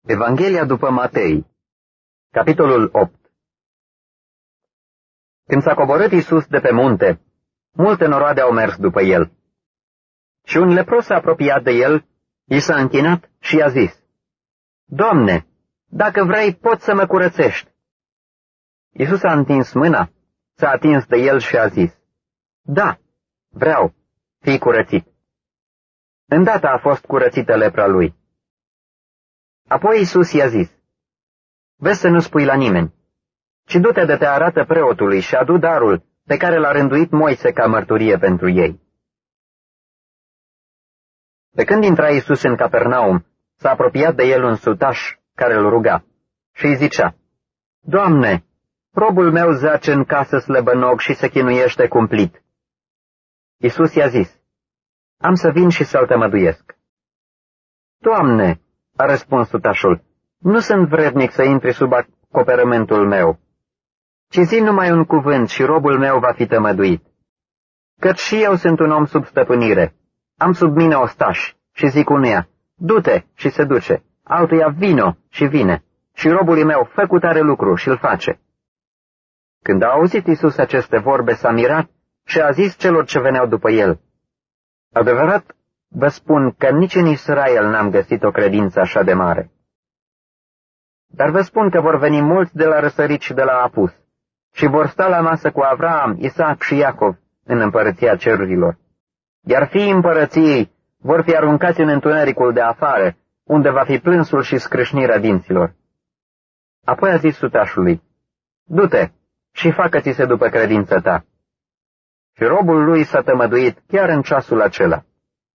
Evanghelia după Matei, capitolul 8. Când s-a coborât Iisus de pe munte, multe noroade au mers după el. Și un lepros s-a apropiat de el, i s-a închinat și i-a zis: Doamne, dacă vrei, poți să mă curățești. Iisus a întins mâna, s-a atins de el și a zis: Da, vreau, fii curățit. Îndată a fost curățită lepra lui. Apoi Iisus i-a zis: Vezi să nu spui la nimeni, ci du-te de te arată preotului și adu darul pe care l-a rânduit Moise ca mărturie pentru ei. Pe când intra Iisus în Capernaum, s-a apropiat de el un sutaș care îl ruga și îi zicea: Doamne, robul meu zace în casă slăbănog și se chinuiește cumplit. Iisus i-a zis: Am să vin și să-l tămăduiesc. Doamne, a răspuns sutașul, nu sunt vrednic să intri sub acoperământul meu, ci zi numai un cuvânt și robul meu va fi tămăduit. Căci și eu sunt un om sub stăpânire, am sub mine ostași și zic unuia: du-te și se duce, altuia: vino și vine, și robului meu: fă cu tare lucru și îl face. Când a auzit Iisus aceste vorbe, s-a mirat și a zis celor ce veneau după el: Adevărat vă spun că nici în Israel n-am găsit o credință așa de mare. Dar vă spun că vor veni mulți de la răsărit și de la apus și vor sta la masă cu Avram, Isaac și Iacov în împărăția cerurilor. Iar fiii împărăției vor fi aruncați în întunericul de afară, unde va fi plânsul și scrâșnirea dinților. Apoi a zis sutașului: Du-te și facă-ți se după credința ta. Și robul lui s-a tămăduit chiar în ceasul acela.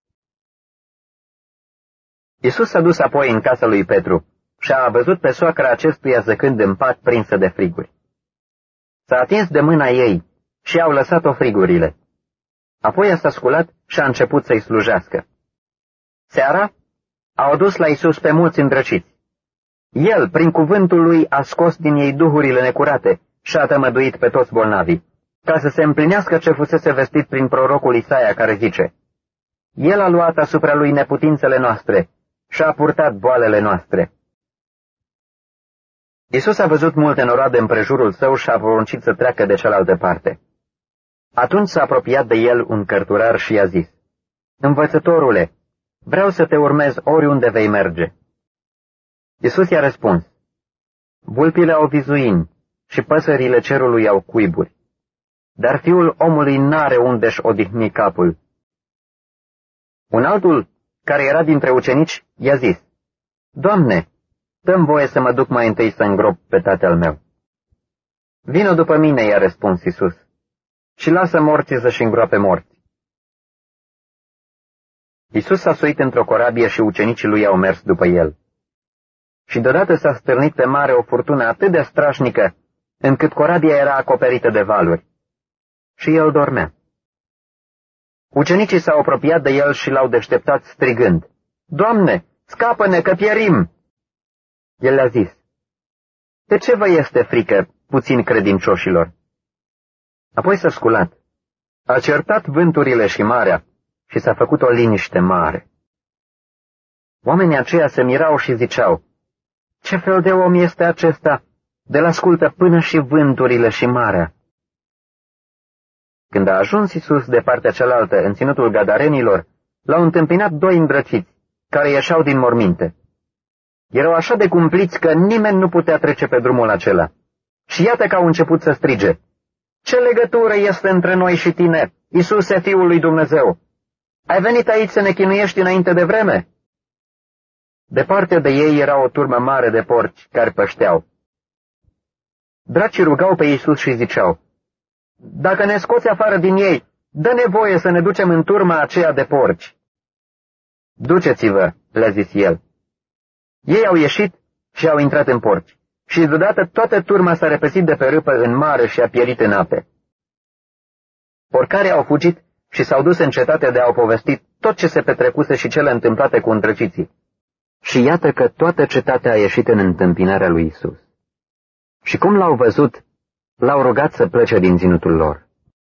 Iisus s-a dus apoi în casa lui Petru și a văzut pe soacra acestuia zăcând în pat prinsă de friguri. S-a atins de mâna ei și au lăsat-o frigurile. Apoi s-a sculat și a început să-i slujească. Seara au adus la Iisus pe mulți îndrăciți. El, prin cuvântul lui, a scos din ei duhurile necurate și a tămăduit pe toți bolnavii, ca să se împlinească ce fusese vestit prin prorocul Isaia, care zice: El a luat asupra lui neputințele noastre și a purtat boalele noastre. Iisus a văzut multe noroade împrejurul său și a poruncit să treacă de cealaltă parte. Atunci s-a apropiat de el un cărturar și i-a zis: Învățătorule, vreau să te urmez oriunde vei merge. Iisus i-a răspuns: Vulpile au vizuini și păsările cerului au cuiburi, dar Fiul omului n-are unde-și odihni capul. Un altul, care era dintre ucenici, i-a zis: Doamne, dă-mi voie să mă duc mai întâi să îngrop pe tatăl meu. Vino după mine, i-a răspuns Iisus, și lasă morții să-și îngroape morți. Iisus s-a suit într-o corabie și ucenicii lui au mers după el. Și deodată s-a stârnit pe mare o furtună atât de strașnică, încât corabia era acoperită de valuri. Și el dormea. Ucenicii s-au apropiat de el și l-au deșteptat strigând: Doamne, scapă-ne că pierim! El le-a zis: De ce vă este frică, puțin credincioșilor? Apoi s-a sculat, a certat vânturile și marea și s-a făcut o liniște mare. Oamenii aceia se mirau și ziceau: Ce fel de om este acesta, de-l ascultă până și vânturile și marea? Când a ajuns Iisus de partea cealaltă, în ținutul Gadarenilor, l-au întâmpinat doi îndrăciți, care ieșeau din morminte. Erau așa de cumpliți că nimeni nu putea trece pe drumul acela. Și iată că au început să strige: Ce legătură este între noi și tine, Iisuse, Fiul lui Dumnezeu? Ai venit aici să ne chinuiești înainte de vreme? Departe de ei era o turmă mare de porci care pășteau. Dracii rugau pe Iisus și ziceau: Dacă ne scoți afară din ei, dă-ne voie să ne ducem în turma aceea de porci. Duceți-vă, le-a zis el. Ei au ieșit și au intrat în porci, și deodată toată turma s-a repezit de pe râpă în mare și a pierit în ape. Porcarii au fugit și s-au dus în cetate de a-o povesti tot ce se petrecuse și cele întâmplate cu îndrăciții. Și iată că toată cetatea a ieșit în întâmpinarea lui Iisus. Și cum l-au văzut, l-au rugat să plece din ținutul lor.